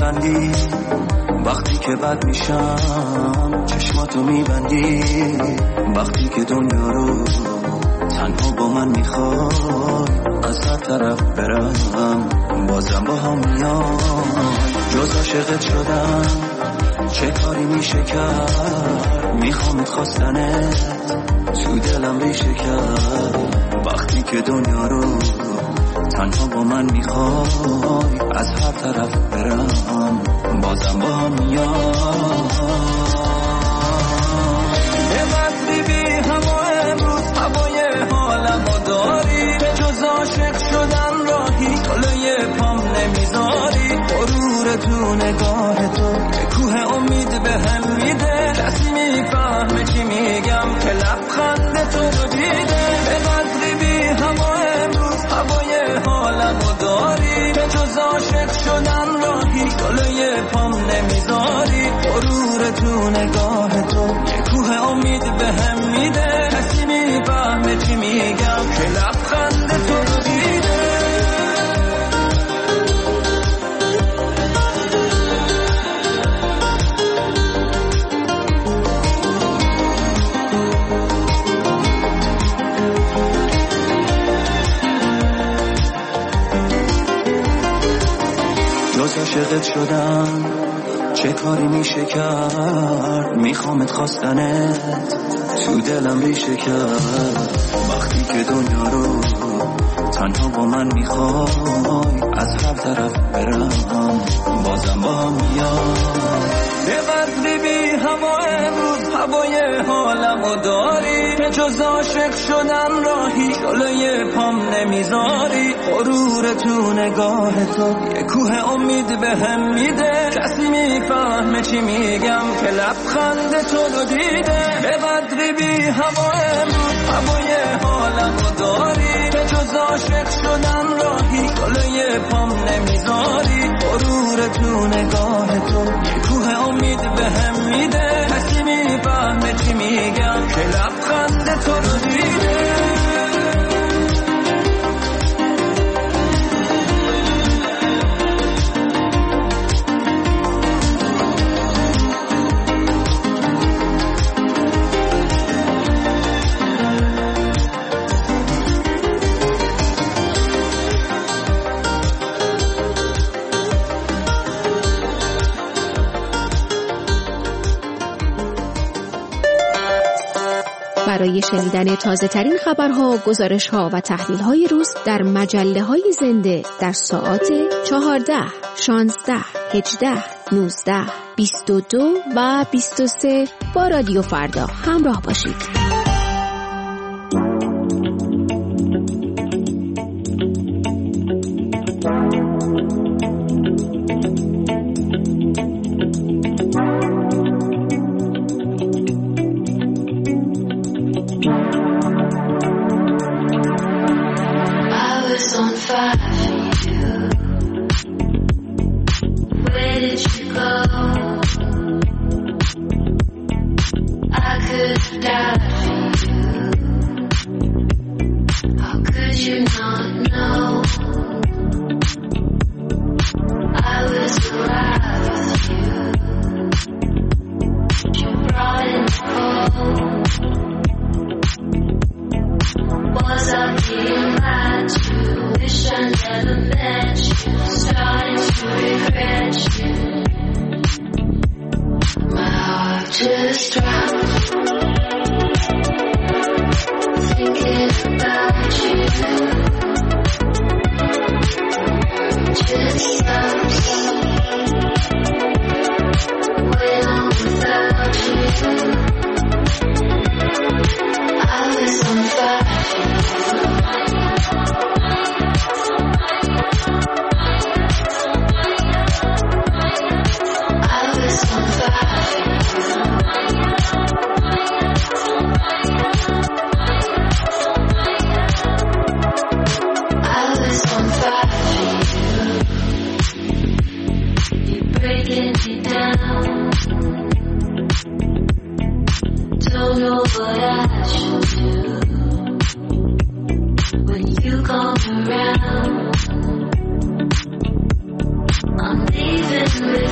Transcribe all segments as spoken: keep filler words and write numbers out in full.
میخندی، وقتی که بد میشم چشماتو میبندی، وقتی که دنیا رو تنها با من میخوای از هر طرف برم بازم با هم میای. جز عاشقت شدم چه کاری میشه کرد، میخوامت خواستنت تو دلم ریشه کرد، وقتی که دنیا رو تنها با من میخوای از هر طرف برم بازم با هم میای. یه بطری بی هوا امروز هوای حالمو داری، به جز عاشق شدن راهی جلوی پام نمیذاری، غرور تو نگاه تو یه کوه امید به هم میده، کسی میفهمه چی میگم که لبخند تو رو دیده. به بطری بی هوا امروز هوای حالمو داری، به جز عاشق شدن راهی جلوی پام نمیذاری، غرور تو نگاه تو یه کوه امید به هم میده، کسی میفهمه چی میگم که لبخند تو رو دیده. جز عاشقت شدم چه کاری میشه کرد، میخوامت خواستنت تو دلم ریشه کرد، وقتی که دنیا رو تنها با من میخوای از هر طرف برم بازم با هم میای. یه بطری بی هوا امروز هوای حالمو داری، به جز عاشق شدن راهی جلوی پام نمیذاری، غرور تو نگاه تو یه کوه امید به هم میده، کسی میفهمه چی میگم که لبخند تو رو دیده. به بطری بی هوا امروز هوای حالمو داری، به جز عاشق شدن راهی جلوی پام نمیذاری، غرور تو نگاه تو یه کوه امید به هم میده، کسی میفهمه چی میگم که لبخند تو رو دیده. برای شنیدن تازه ترین خبرها، گزارش‌ها و تحلیل‌های روز در مجله‌های زنده در ساعات چهارده، شانزده، هجده، نوزده، بیست و دو و بیست و سه با رادیو فردا همراه باشید. Around, I'm leaving.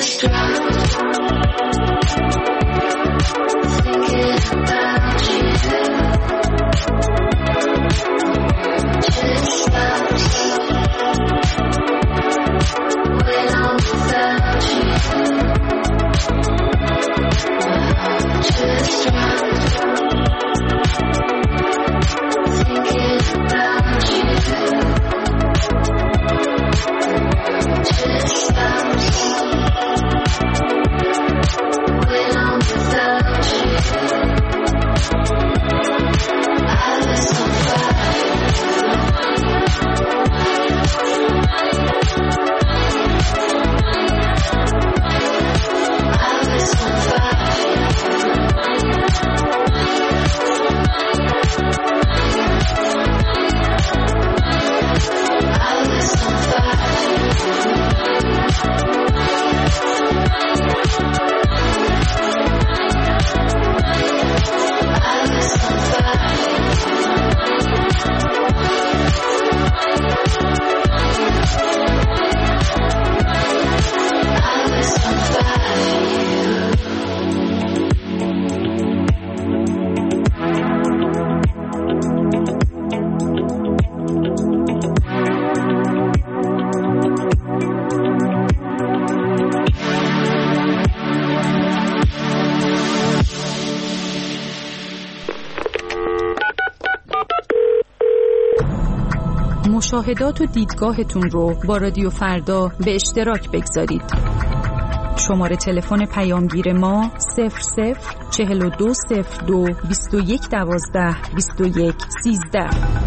مشاهدات و دیدگاهتون رو با رادیو فردا به اشتراک بگذارید. شماره تلفن پیامگیر ما صفر صفر چهل و دو صفر دو بیست و یک دوازده بیست و یک سیزده.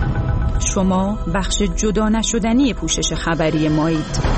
شما بخش جدا نشدنی پوشش خبری مایید.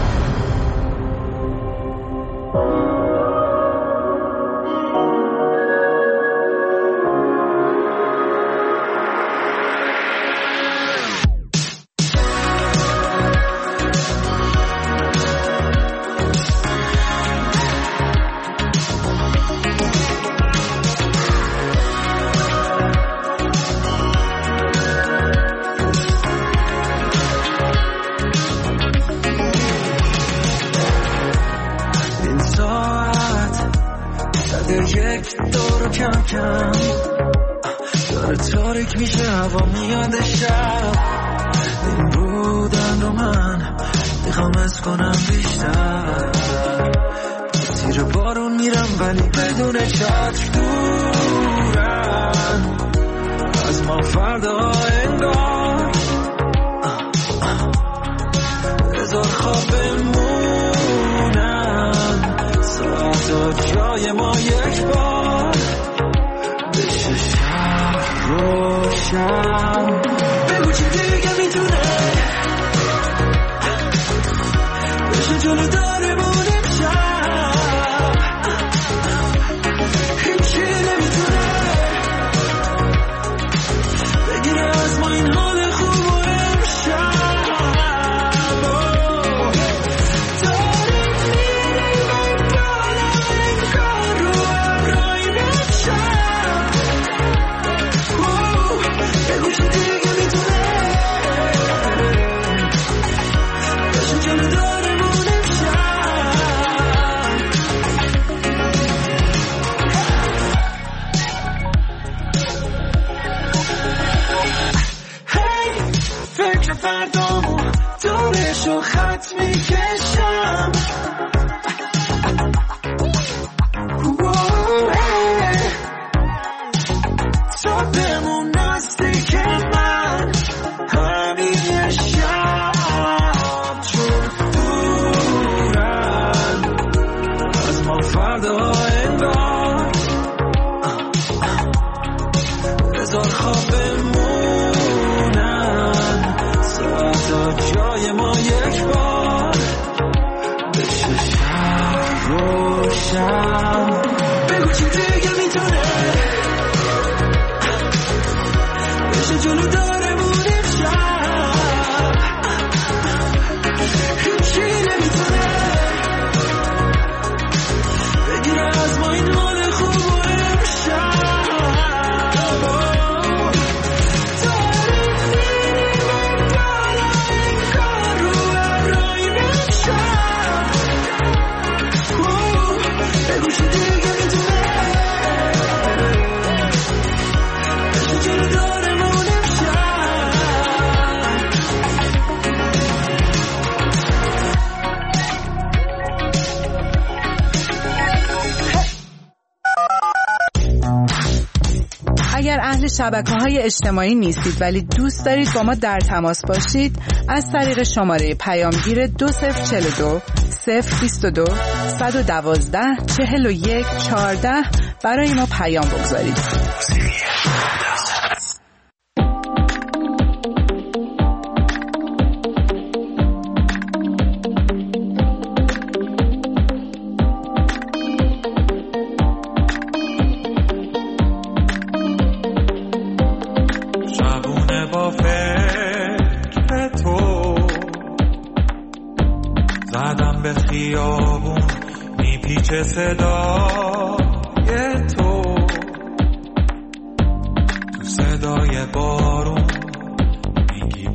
از وارد شبکه‌های اجتماعی نیستید ولی دوست دارید با ما در تماس باشید، از طریق شماره پیامگیر دو صفر چهل و دو صفر بیست و دو صد و دوازده چهل و یک چهارده برای ما پیام بگذارید. چه صدای تو تو صدای بارون میگی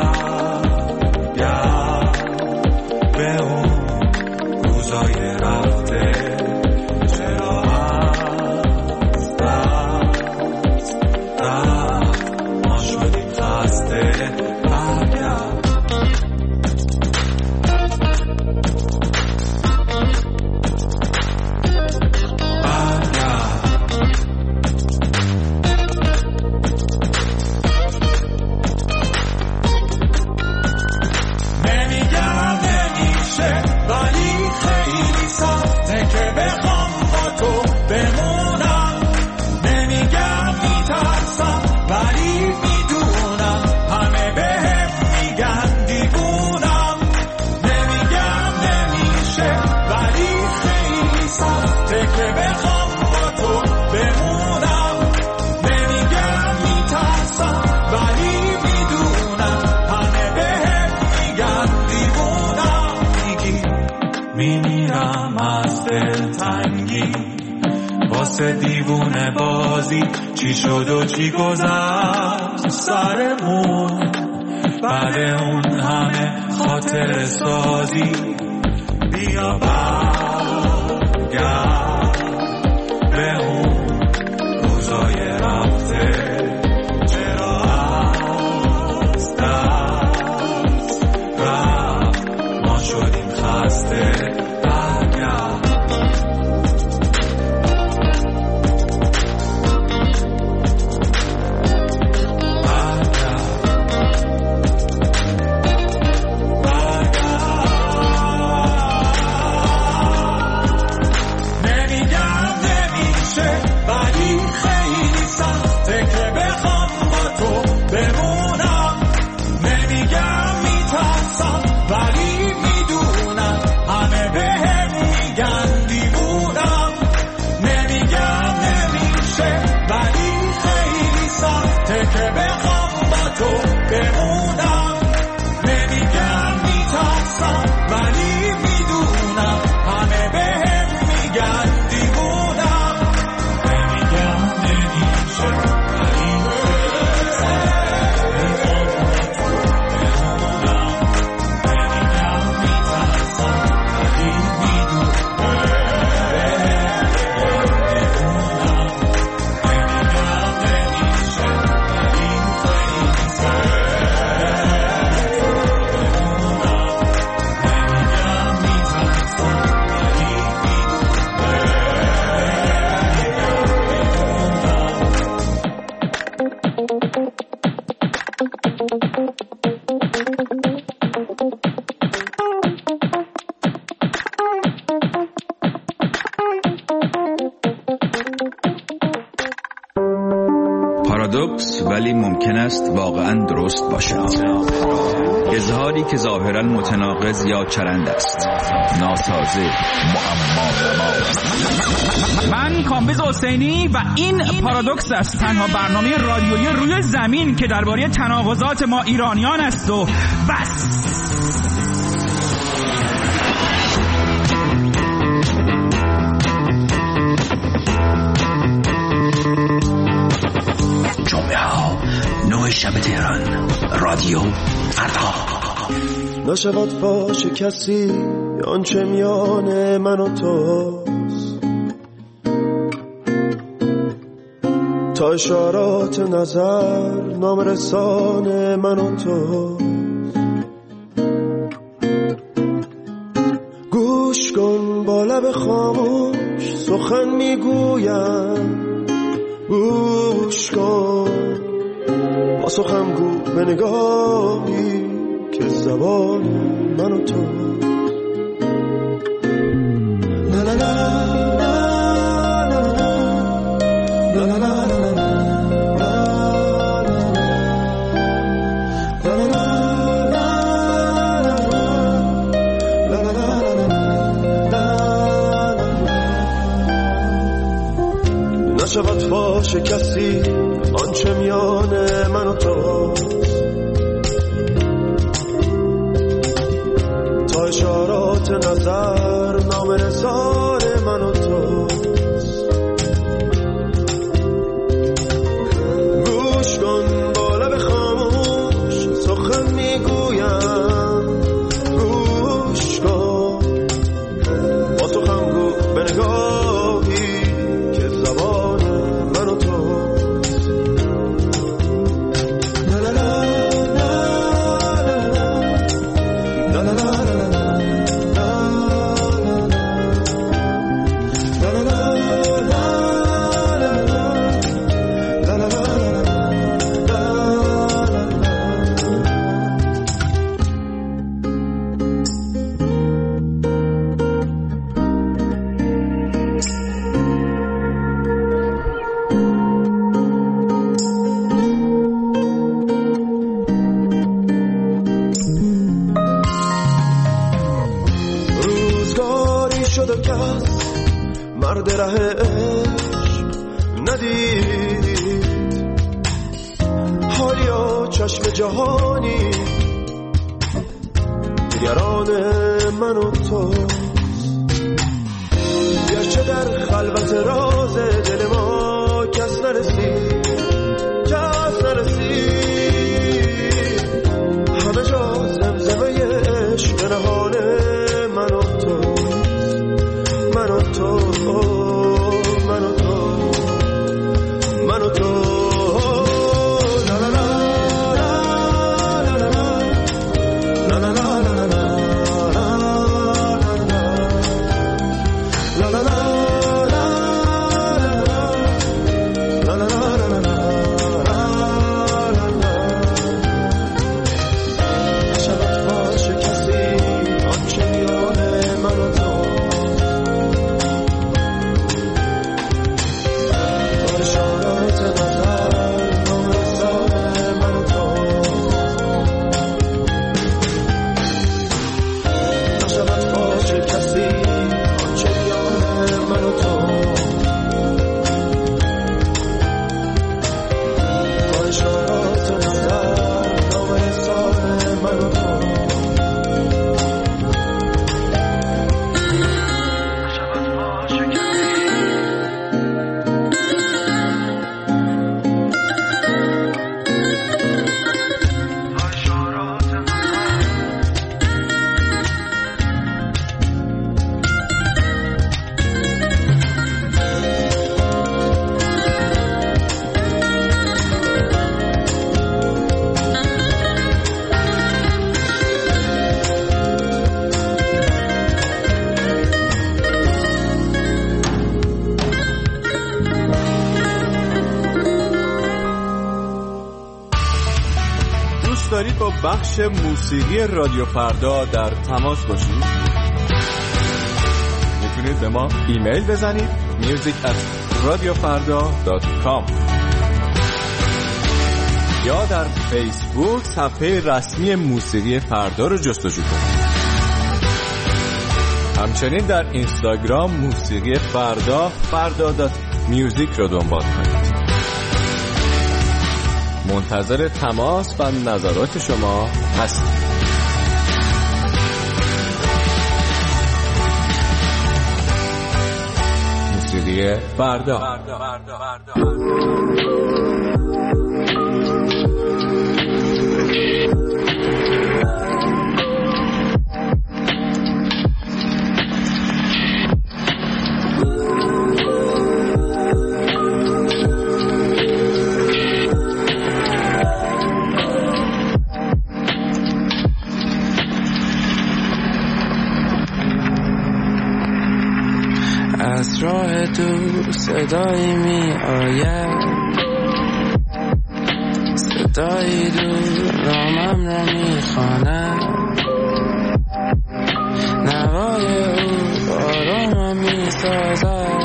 برگرد به اون روزای رفته، چرا از دست رفت ما شدیم خسته. برگرد دیوونه بازی چی شد و چی گذشت سرمون، بعد اون همه خاطر سازی بیا برگرد به اون روزای رفته، چرا از دست رفت ما شدیم خسته. پارادوکس ولی ممکن است واقعا درست باشد. اظهاری که ظاهرا متناقض یا چرند است، ناسازه، معما. من کامبیز حسینی و این پارادوکس است، تنها برنامه رادیویی روی زمین که درباره تناقضات ما ایرانیان است و بس. جمعه ها نوع شب تهران، رادیو فردا. نشود فاش کسی آنچه میان من و توست، تا اشارات نظر نام رسان من و توست. گوش کن با لب خاموش سخن میگویم، گوش کن پاسخم گو به نگاهی که زبان من و تو لا لا لا نشود فاش کسی آنچه میان من و تو تا اشارات نظر نام نثار من و تو گوش کن با لب خاموش سخن میگویم گوش کن با تو خم گو به نگاهی که زبان من و تو مرد ره عشق ندید حالیا چشم جهانی دیگران من و تو گرچه در خلوت راز دل ما کس نرسید کس نرسید همه جا زمزمه عشق نهان من و تو من و تو من و تو من و تو لا لا لا لا لا لا لا لا لا لا لا دارید با بخش موسیقی رادیو فردا در تماس باشید؟ میتونید به ما ایمیل بزنید music at radiofarda dot com یا در فیسبوک صفحه رسمی موسیقی فردا رو جستجو کنید. همچنین در اینستاگرام موسیقی فردا فردا دات میوزیک رو دنبال کنید. منتظر تماس و نظرات شما هستیم. موسیقی فردا, فردا. فردا. فردا. از راه دور صدایی می آید، صدایی دور نامم را می خواند، نوای او آرامم می سازد،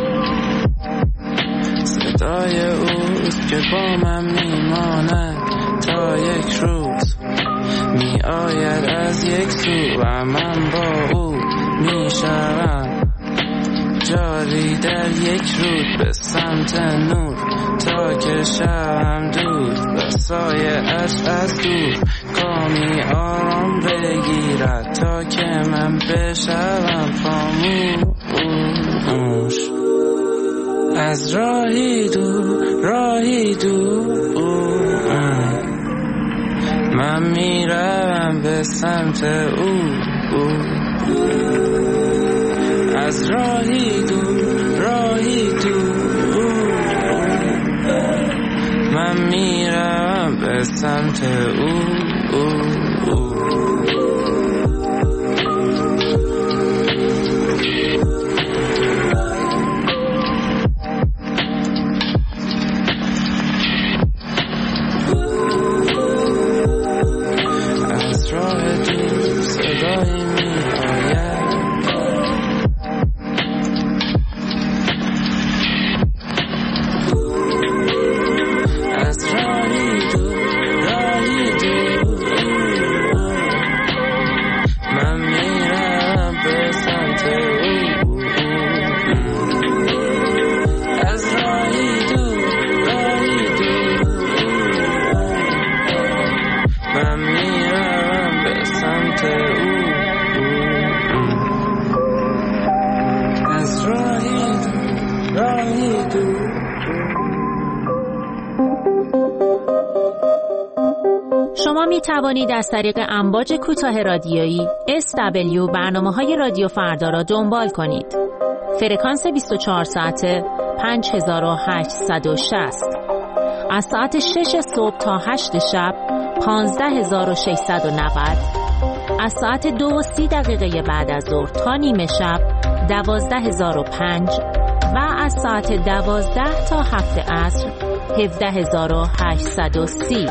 صدای اوست که با من می ماند تا یک روز می آید از یک سو و من با او می شوم جاری در یک رود به سمت نور تا که شوم دور و سایه اش از دور گامی آرام بگیرد تا که من بشوم خاموش از راهی دور راهی دور من میروم به سمت او از راهی دور راهی دور من میروم به سمت او, او, او. از راه دور صدایی می آید شما می توانید از طریق امواج کوتاه رادیویی اس دبلیو برنامه‌های رادیو فردا را دنبال کنید. فرکانس بیست و چهار ساعته پنج هزار و هشتصد و شصت از ساعت شش صبح تا هشت شب پانزده هزار و ششصد و نود از ساعت دو و سی دقیقه بعد از ظهر تا نیمه شب دوازده هزار و پنج و از ساعت دوازده تا هفت عصر هفده هزار و هشتصد و سی.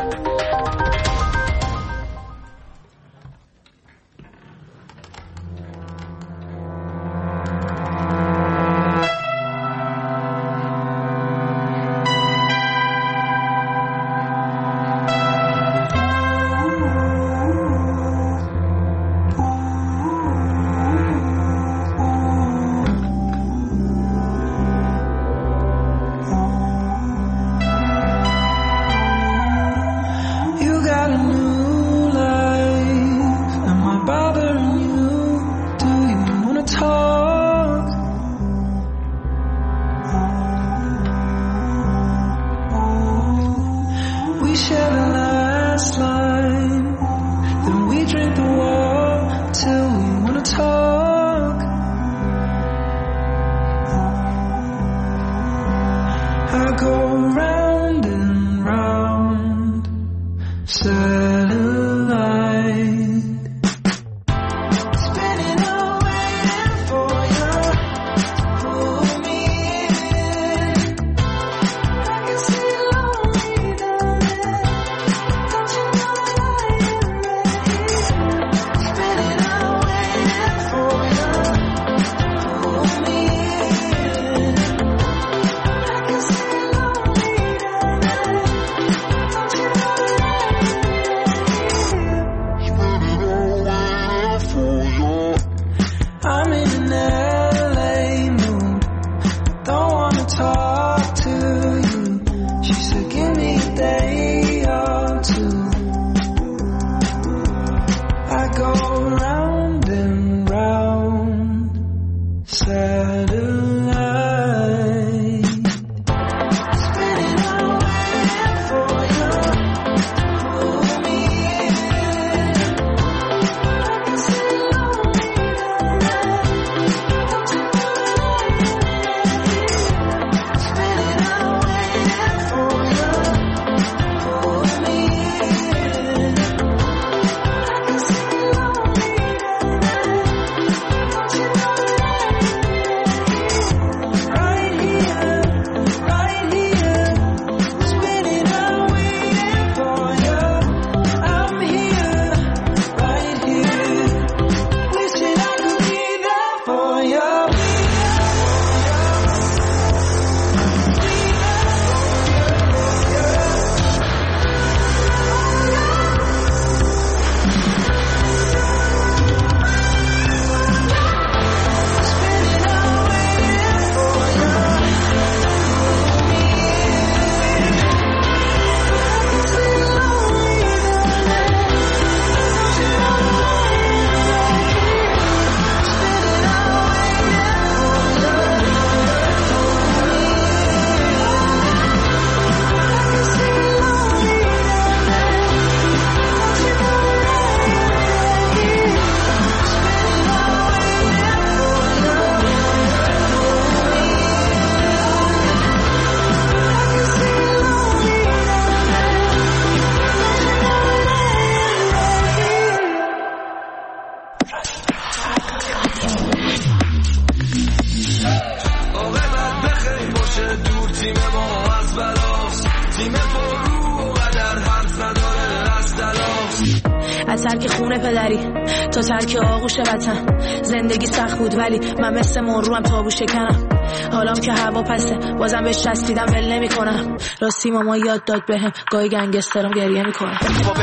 ترک خونه پدری تا ترک آغوش وطن. زندگی سخت بود ولی من مثل مروم تابو شکنم. حالام که هوا پسه بازم بهش چسبیدم ول نمی‌کنم. راستی ماما یاد داد بهم گاهی گنگسترم گریه میکنه.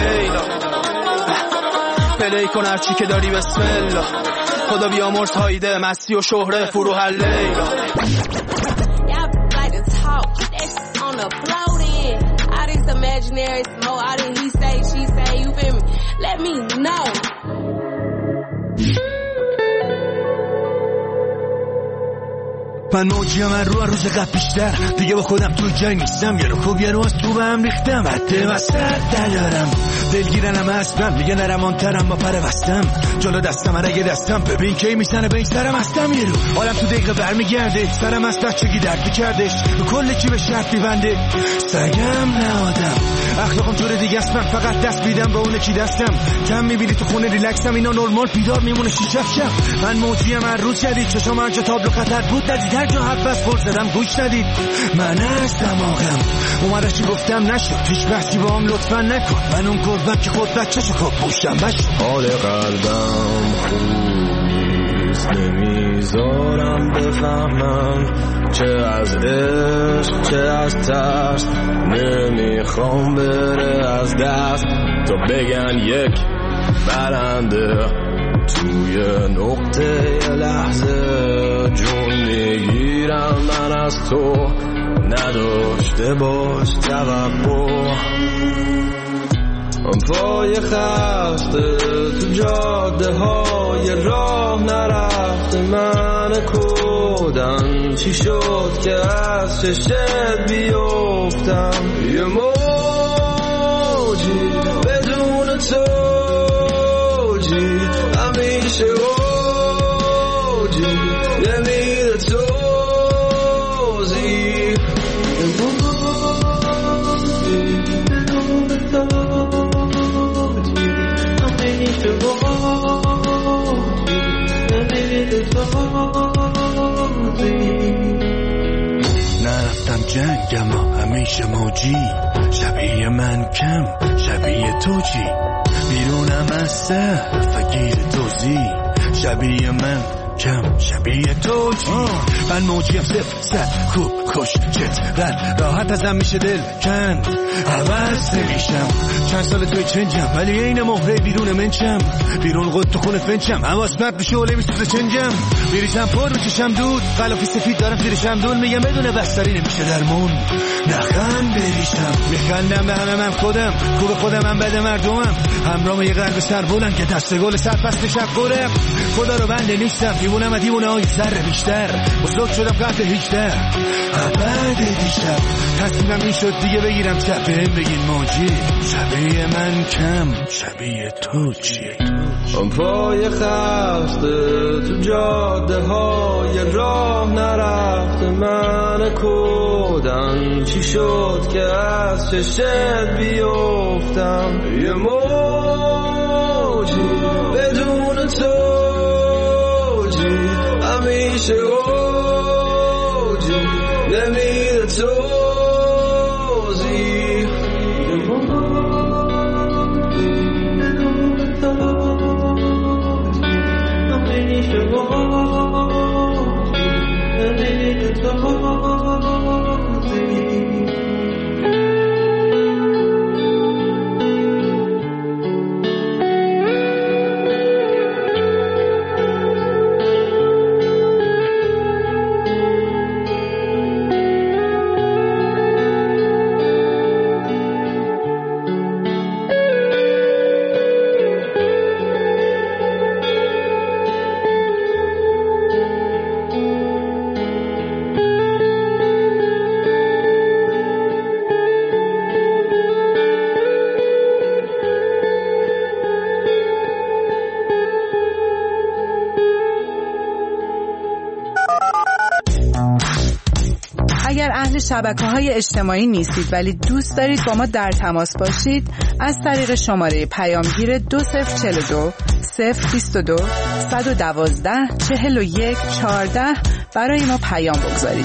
پلی کن هرچی که داری بسم الله. خدا بیامرز هایده مستی و شهره فرو هر لیلا. من موجیم من رو روز قبل بیشتر دیگه با خودم توی جنگ نیستم. یه رو خوب یه رو از تو به هم ریختم. حتی وسط دلارم دلگیرنم اصلا میگه نرمانترم با پر بستم. جلو دستم اگه دستم ببین کی میزنه به این سرم هستم. یه رو حالم تو دقیقه برمیگرده. سرم از بچگی درد میکردش به کل چی به شرط میبنده. سگم نه آدم اخلاقم طور دیگه است. من فقط دست بیدم به اونه کی دستم کم میبینی تو خونه ریلکسم. اینا نورمال بیدار میمونه شیش شب. من موجیم من روز جدید چشام هرچه تابلو خطر بود ندید. هر جا حرف بس پر زدم گوش ندید. من از دماغم اومده چی گفتم نشد. هیچ بحثی با هم لطفا نکن. من اون گربت که خود بچه شو پوشم بشد. حال قلبم خوب نیست نمیذارم بفهمم چه از عشق چه از ترس. نمیخوام بره از دست تا بگن یک برنده توی نقطه لحظه. جون میگیرم من از تو نداشته باش توقع. پای خسته تو جاده های راه نرفته من کودن. چی شد که از چشت بیفتم یه موجی بدون توجی. همیشه اوجی نمیده توزی. نرفتم جنگ اما همیشه موجی. شبیه من کم شبیه تو چی. بیرونم از سر فگیر توزی. شبیه من کم شبیه تو چی. من موجیم صفر صد خوب خوش چت رد راحت ازم میشه دل کند عوض نمیشم. چند سال توی چنجم ولی این مهره بیرون منچم. بیرون قد تو خونه فنچم حواس مرد بشه اوله میسوزه چنجم. بیریشم پر بچشم دود غلافی سفید دارم زیرشم دول. میگم بدون بستری نمیشه درمون نخند بریشم. میخندم به همه من خودم خوب خودم من بده مردمم. همرام یه قلب سر بلند که دست گل سر پست شب قرم. خدا رو بنده نیستم دیوونم و دیوونه های سر بیشتر. بزرگ شدم قبل هیچده عبد دیشب. تصمیمم این شد دیگه بگیرم چپ بهم بگین موجی. شبیه من کم شبیه تو چی. پای خسته تو جاده های راه نرفته من کودن. چی شد که از چشت بیفتم یه موجی بدون توجی. همیشه اوجی نمیده توزی. شبکه‌های اجتماعی نیستید ولی دوست دارید با ما در تماس باشید از طریق شماره پیامگیر دو صفر چهل و دو صفر بیست و دو صد و دوازده چهل و یک چهارده برای ما پیام بگذارید.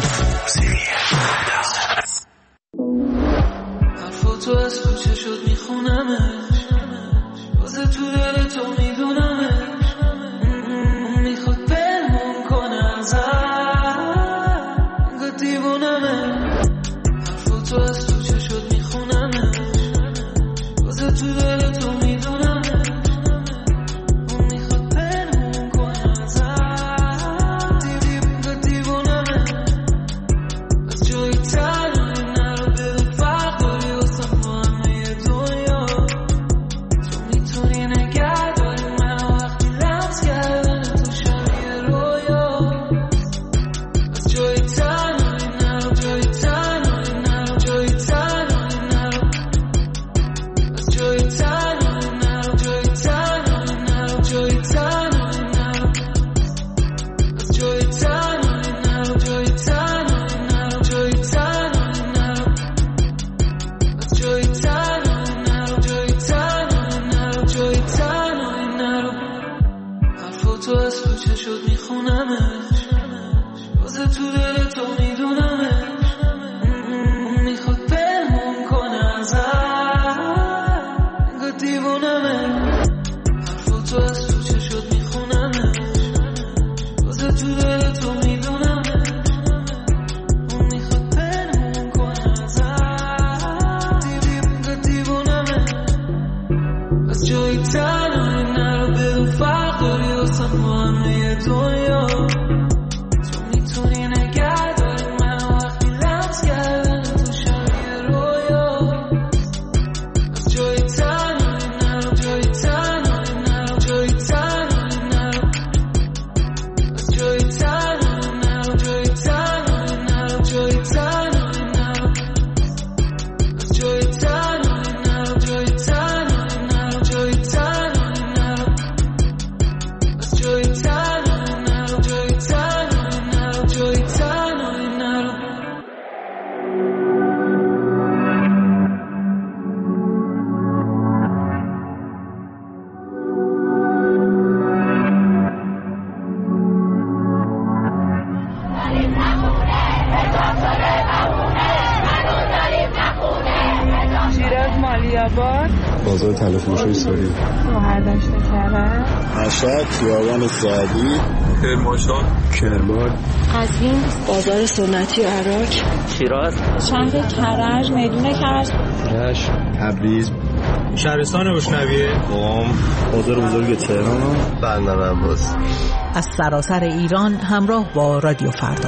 حرفاتو از کوچه شد میخونمش واسه تو دل دل تو میدونم اون میخواد پنهون کنه ازم دیوونه دیوونمه از جایی تنهایی نرو بدون فرق داری واسه ما همه دنیا تو میتونی نگه داری من وقتی لمس کردن تو شبیه رویا از جایی تنهایی نرو جایی تنهایی نرو جایی تنهایی نرو از جایی تنهایی نرو جایی تنهایی نرو جایی تنهایی نرو از جایی تنهایی نرو جایی تنهایی نرو جایی تنهایی نرو از جایی تنهایی نرو جایی تنهایی نرو جایی تنهایی نرو شیراز مالیاباد بازار تلفروشی سوری شهردشت کرج مشهد خیابان سعدی کرمانشاه کرمان قزوین بازار سنتی عراق شیراز شهر کرج میدون کرج رشت تبریز شهرستان روشنویه قم بازار بزرگ تهران بندر عباس از سراسر ایران همراه با رادیو فردا.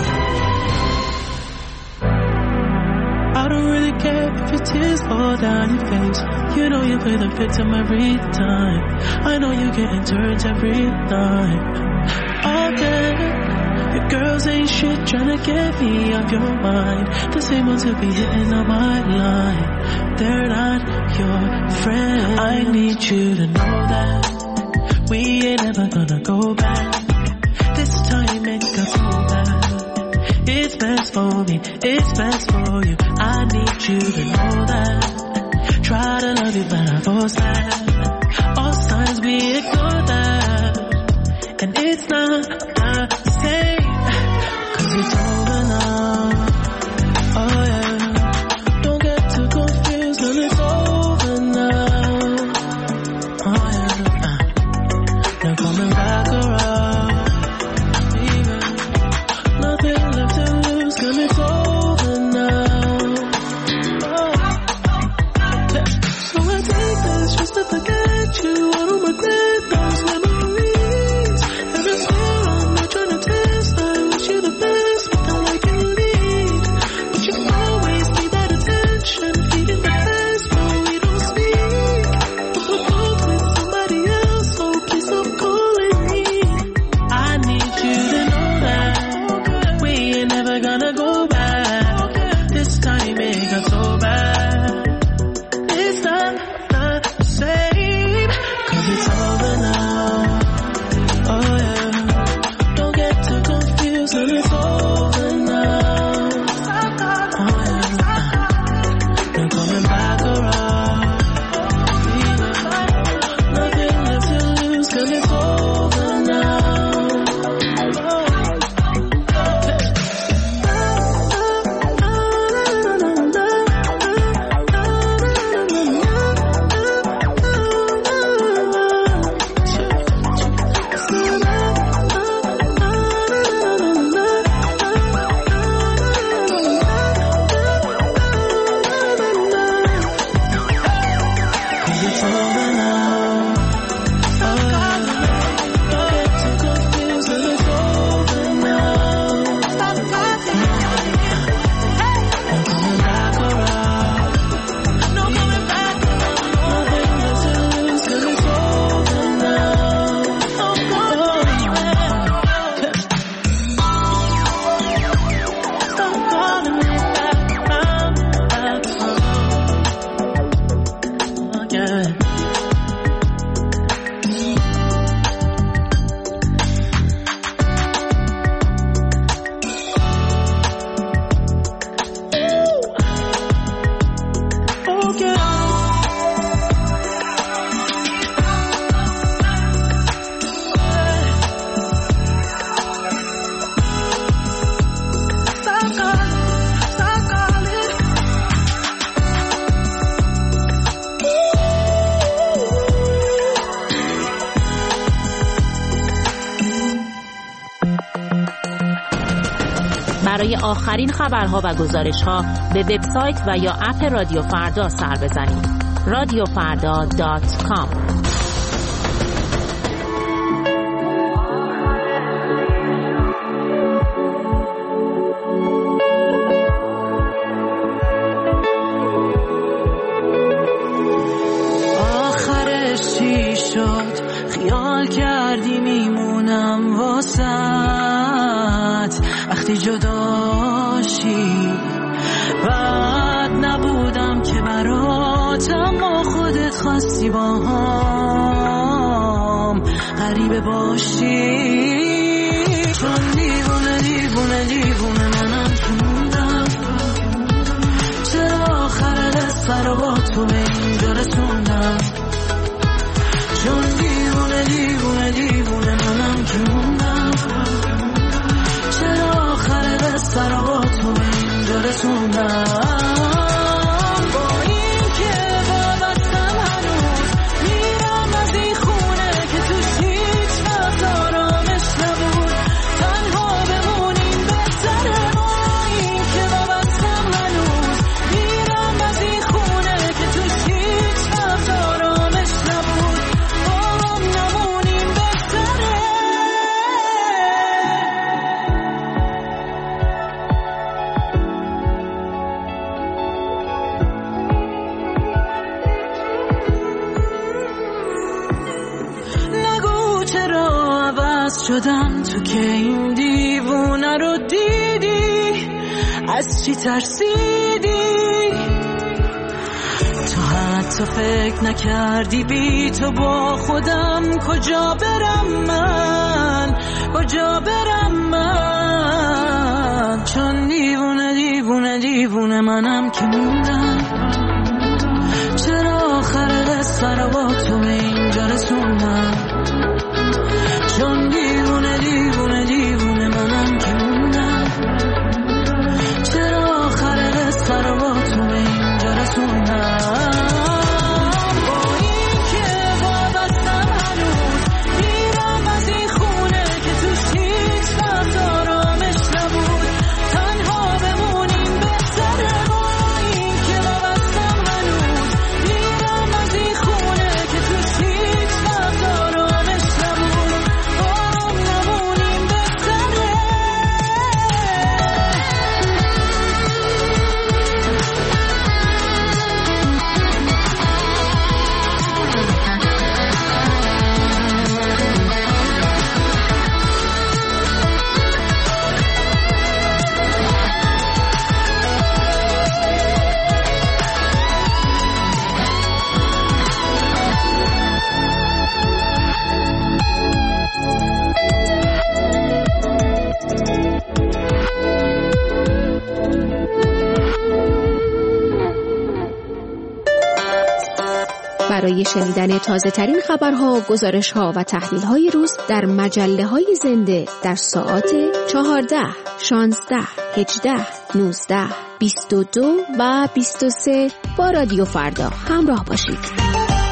I don't really care if your tears fall down your face. You know you play the victim every time. I know you getting turned every night. All day, your girls ain't shit tryna get me off your mind. The same ones who be hitting on my line. They're not your friend. I need you to know that we ain't ever gonna go back. This time ain't gonna go back. It's best for me, it's best for you. I need you to know that. Try to love you, but I force that. All signs we ignore that. And it's not the same, cause it's over now. Oh yeah. Don't get too confused when it's over now. Oh yeah. Uh, they're coming back around. Nothing left to lose, cause it's over now. Oh. So I take this just to forget you. All of my dead thoughts برای آخرین خبرها و گزارش‌ها به وبسایت و یا اپ رادیو فردا سر بزنید. رادیو فردا دات کام. آخرش چی شد؟ خیال کردی میمونم واسط وقتی جداشی. بعد نبودم که برات، اما خودت خواستی با هم غریبه باشی. چون دیوونه دیوونه دیوونه منم که موندم، چرا آخر قصه رو با تو به اینجا رسوندم. چون دیوونه دیوونه دیوونه منم که موندم، چرا آخر قصه رو با تو به اینجا رسوندم. با این که وابستم هنوز میرم از این خونه که توش هیچ وقت آرامش نبود. تنها بمونیم بهتره. با این که وابستم هنوز میرم از این خونه که توش هیچ وقت آرامش نبود. با هم نمونیم بهتره. شدم تو که این دیوونه رو دیدی، از چی ترسیدی؟ تو حتی فکر نکردی بی تو با خودم کجا برم من، کجا برم من. چون دیوونه دیوونه دیوونه منم که موندم، چرا آخر قصه رو با تو به اینجا رسوندم. چون دیوونه دیوونه دیوونه منم که موندم، چرا آخر قصه رو با تو به اینجا رسوندم. با این که وابستم هنوز میرم از این خونه که توش هیچ وقت آرامش نبود. تنها بمونیم بهتره. با این که وابستم هنوز میرم از این خونه که توش هیچ وقت آرامش نبود. برای شنیدن تازه ترین خبرها، گزارشها و تحلیل‌های روز در مجله‌های زنده در ساعات چهارده، شانزده، هجده، نوزده، بیست و دو و بیست و سه با رادیو فردا همراه باشید.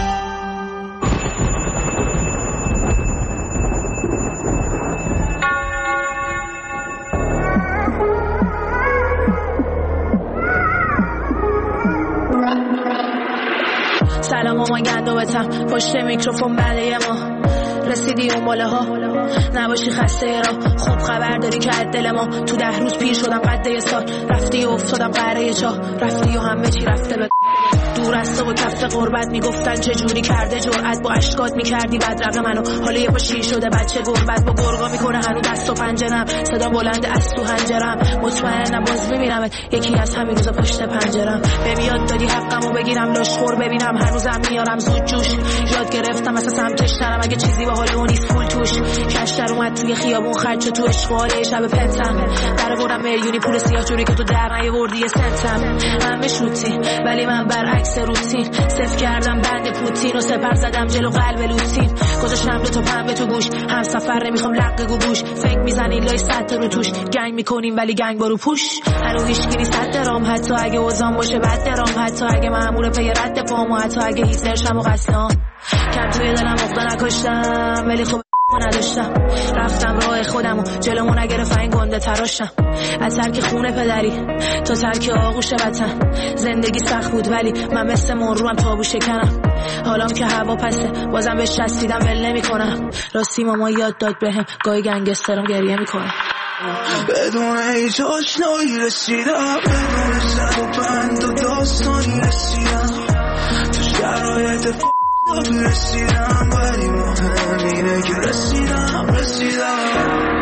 سلام مامان گندوبتم پشت میکروفون بعد ما رسیدی اون باله ها، نباشی خسته را. خوب خبر داری که از دل ما تو ده روز پیر شدم قد یه سال. رفتی و افتادم قره چاه، رفتی و همه چی رفته به دور از تو و کف قربت. میگفتن چه جوری کرده جرأت، با اشکات میکردی بدرقه منو. حالا یه پا شیر شده بچه گربت، با گرگا میکنه هنو دست و پنجرم. صدا بلند از تو هنجرم، مطمئنم باز میبینمت یکی از همین روزا پشت پنجرم. بمیاد دادی حقمو بگیرم، لاشخور ببینم هنوزم میارم زود جوش. یاد گرفتم اصلا سمتش نرم اگه چیزی با حال اون نیست پول توش. کشتر اومد توی خیابون خرج تو اشغاله شب پنتم. در بردم میلیونی پول سیاه جوری که تو در نیاوردی یه سنتم. همه شوتی ولی من برعکس روتین. صفر کردم بند پوتین و سپر زدم جلو قلب لوتین. گذاشتم دو تا پنبه تو گوش، هم سفر نمیخوام لق گوش. فکر میزنی لای صد رو توش، گنگ میکنیم ولی گنگ برو پوش. هنو هیچکی نیست صد درام، حتی اگه وزام باشه بد درام. حتی اگه مامور پی رد پامو، حتی اگه هیتلر شم و قسلام. کم توی دلم اخدا نکشتم ولی خب نداشتم رفتم راه خودم و جلومو نگرفت این گنده تراشم از ترک خونه پدری تا ترک آغوش وطن زندگی سخت بود ولی من مثل مروم تابو شکنم حالام که هوا پسه بازم بهش رسیدم ول نمی‌کنم راستی ماما یاد داد بهم گاهی گنگسترم گریه میکنه بدون هیچ آشنایی رسیدم بدون زد و بند و داستانی رسیدم تو شرایط ف***آبی رسیدم ولی مهم اینه که رسیدم رسیدم